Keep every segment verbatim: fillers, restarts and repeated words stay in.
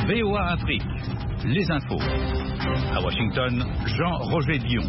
V O A Afrique, les infos. À Washington, Jean-Roger Dion.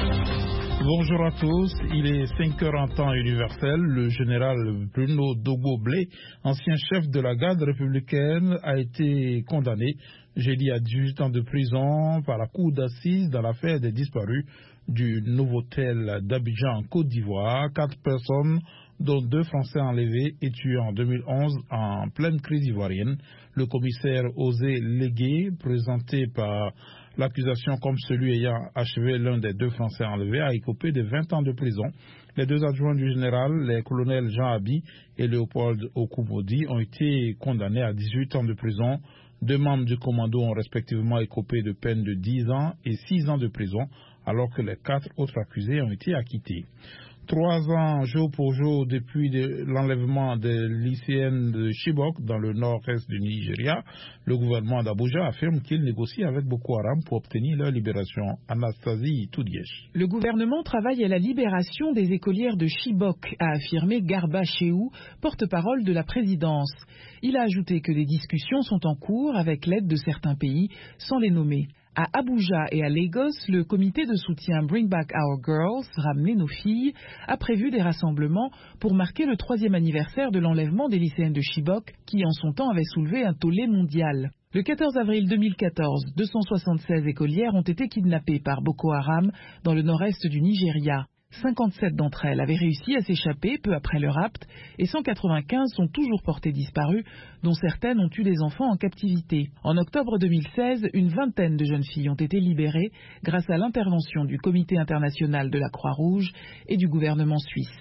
Bonjour à tous, il est cinq heures en temps universel. Le général Bruno Dogbo-Blé, ancien chef de la garde républicaine, a été condamné jeudi à dix-huit ans de prison par la cour d'assises dans l'affaire des disparus du Novotel d'Abidjan en Côte d'Ivoire. Quatre personnes, dont deux Français enlevés et tués en deux mille onze en pleine crise ivoirienne. Le commissaire Osé Légué, présenté par l'accusation comme celui ayant achevé l'un des deux Français enlevés, a écopé de vingt ans de prison. Les deux adjoints du général, les colonels Jean Abi et Léopold Okoumodi, ont été condamnés à dix-huit ans de prison. Deux membres du commando ont respectivement écopé de peines de dix ans et six ans de prison, alors que les quatre autres accusés ont été acquittés. Trois ans jour pour jour depuis de l'enlèvement des lycéennes de Chibok dans le nord-est du Nigeria, le gouvernement d'Abuja affirme qu'il négocie avec Boko Haram pour obtenir leur libération. Anastasie Toudièche. Le gouvernement travaille à la libération des écolières de Chibok, a affirmé Garba Shehu, porte-parole de la présidence. Il a ajouté que des discussions sont en cours avec l'aide de certains pays, sans les nommer. À Abuja et à Lagos, le comité de soutien Bring Back Our Girls, ramener nos filles, a prévu des rassemblements pour marquer le troisième anniversaire de l'enlèvement des lycéennes de Chibok, qui en son temps avait soulevé un tollé mondial. Le quatorze avril deux mille quatorze, deux cent soixante-seize écolières ont été kidnappées par Boko Haram dans le nord-est du Nigeria. cinquante-sept d'entre elles avaient réussi à s'échapper peu après le rapt et cent quatre-vingt-quinze sont toujours portées disparues, dont certaines ont eu des enfants en captivité. En octobre deux mille seize, une vingtaine de jeunes filles ont été libérées grâce à l'intervention du Comité international de la Croix-Rouge et du gouvernement suisse.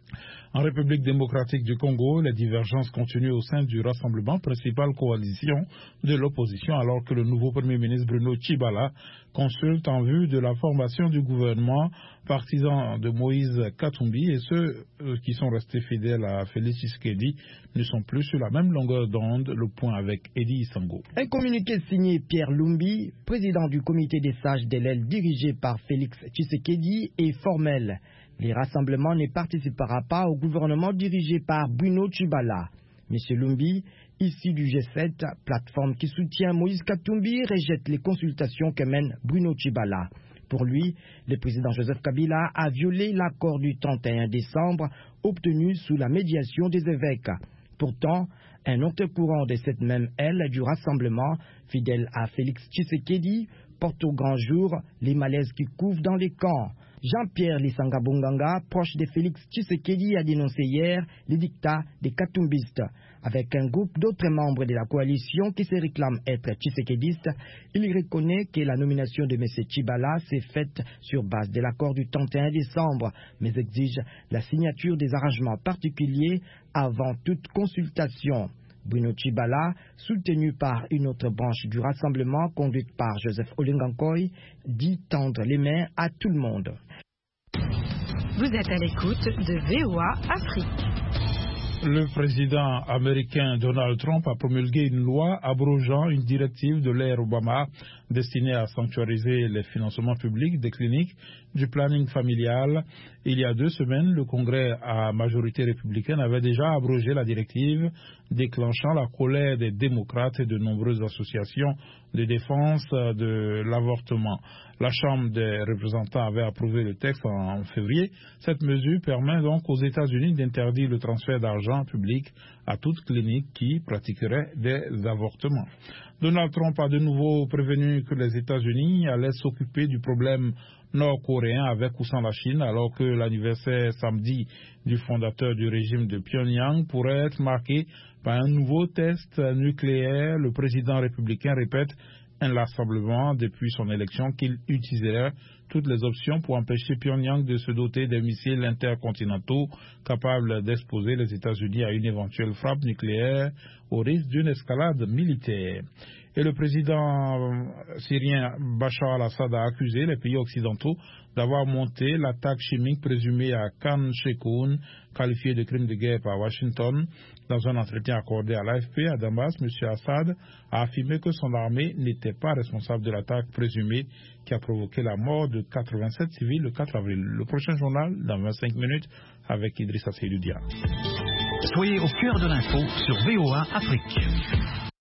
En République démocratique du Congo, les divergences continuent au sein du Rassemblement, principale coalition de l'opposition, alors que le nouveau Premier ministre Bruno Tshibala consulte en vue de la formation du gouvernement. Partisans de Moïse Katumbi et ceux qui sont restés fidèles à Félix Tshisekedi ne sont plus sur la même longueur d'onde. Le point avec Eddie Isango. Un communiqué signé Pierre Lumbi, président du comité des sages de l'aile dirigé par Félix Tshisekedi, est formel. Les rassemblements ne participera pas au gouvernement dirigé par Bruno Tshibala. M. Lumbi, issu du G sept, plateforme qui soutient Moïse Katumbi, rejette les consultations que mène Bruno Tshibala. Pour lui, le président Joseph Kabila a violé l'accord du trente et un décembre obtenu sous la médiation des évêques. Pourtant, un autre courant de cette même aile du rassemblement, fidèle à Félix Tshisekedi, porte au grand jour les malaises qui couvrent dans les camps. Jean-Pierre Lisanga Bonganga, proche de Félix Tshisekedi, a dénoncé hier les dictats des Katumbistes. Avec un groupe d'autres membres de la coalition qui se réclament être tshisekédistes, il reconnaît que la nomination de M. Tshibala s'est faite sur base de l'accord du trente et un décembre, mais exige la signature des arrangements particuliers avant toute consultation. Bruno Tshibala, soutenu par une autre branche du rassemblement conduite par Joseph Olengankoy, dit tendre les mains à tout le monde. Vous êtes à l'écoute de V O A Afrique. Le président américain Donald Trump a promulgué une loi abrogeant une directive de l'ère Obama destinée à sanctuariser les financements publics des cliniques du planning familial. Il y a deux semaines, le Congrès à majorité républicaine avait déjà abrogé la directive, déclenchant la colère des démocrates et de nombreuses associations de défense de l'avortement. La Chambre des représentants avait approuvé le texte en février. Cette mesure permet donc aux États-Unis d'interdire le transfert d'argent public à toute clinique qui pratiquerait des avortements. Donald Trump a de nouveau prévenu que les États-Unis allaient s'occuper du problème nord-coréen avec ou sans la Chine, alors que l'anniversaire samedi du fondateur du régime de Pyongyang pourrait être marqué par un nouveau test nucléaire. Le président républicain répète inlassablement depuis son élection qu'il utiliserait toutes les options pour empêcher Pyongyang de se doter des missiles intercontinentaux capables d'exposer les États-Unis à une éventuelle frappe nucléaire au risque d'une escalade militaire. Et le président syrien Bachar al-Assad a accusé les pays occidentaux d'avoir monté l'attaque chimique présumée à Khan Sheikhoun, qualifiée de crime de guerre par Washington. Dans un entretien accordé à l'A F P à Damas, M. Assad a affirmé que son armée n'était pas responsable de l'attaque présumée qui a provoqué la mort de quatre-vingt-sept civils le quatre avril. Le prochain journal, dans vingt-cinq minutes, avec Idrissa Seydoudia. Soyez au cœur de l'info sur V O A Afrique.